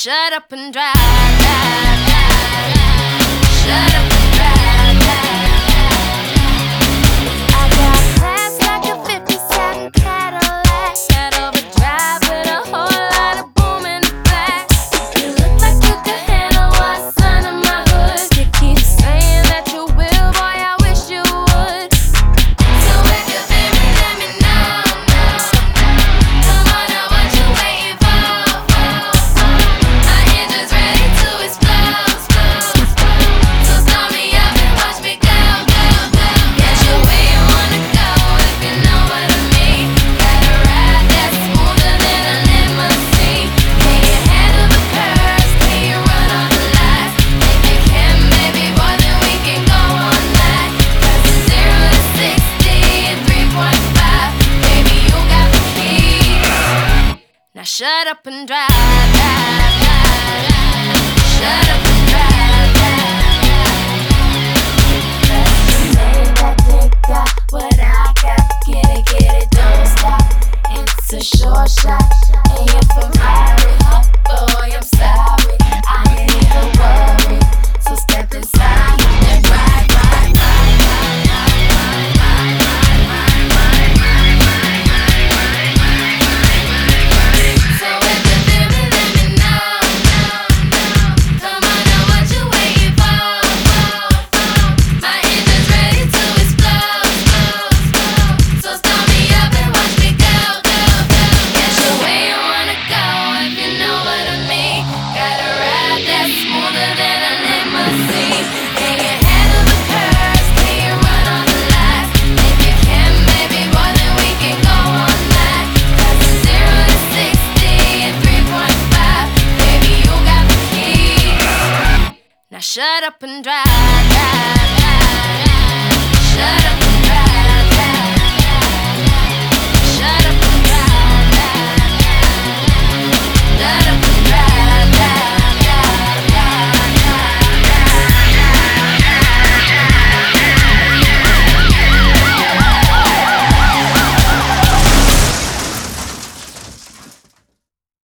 shut up and drive, drive, drive, drive. Shut up and drive, drive, drive. I got class like a 57 Cadillac, got overdrive with a whole lot of boom in the back. You look like you could handle what's under my hood. You keep saying that you will, boy, I wish you would. So if you feel me, let me know, come on now, what you waiting for? My engine's ready to explode, so start me up and watch me go, go, go. Get you where you wanna go, if you know what I mean. Got a ride that's smoother than a limousine. Can you handle the curves? Can you run all the lights? If you can, baby boy, then we can go all night. 'Cause it's 0 to 60 in 3.5. Baby, you got the keys. Now shut up and drive, drive, drive, drive. Shut up and drive, drive, drive. That dick got what I got. Get it, don't stop. It's a short shot. And you're Ferrari, oh boy, I'm sorry. I ain't even worried. So step inside and ride, ride, ride, ride, ride, ride, ride, ride, ride, ride, ride, ride, ride. So if you feel me, let me know, come on now, what you waiting for? My engine's ready to explode, so start me up and watch me go, go, go. Get you where you wanna go, if you know what I mean. Got a ride that's smoother than a limousine. Can you handle the curves? Can you run all the lights? If you can, baby boy, then we can go all night. 'Cause it's 0 to 60 in 3.5. Baby, you got the keys. Now shut up and drive, drive, drive, drive. Shut up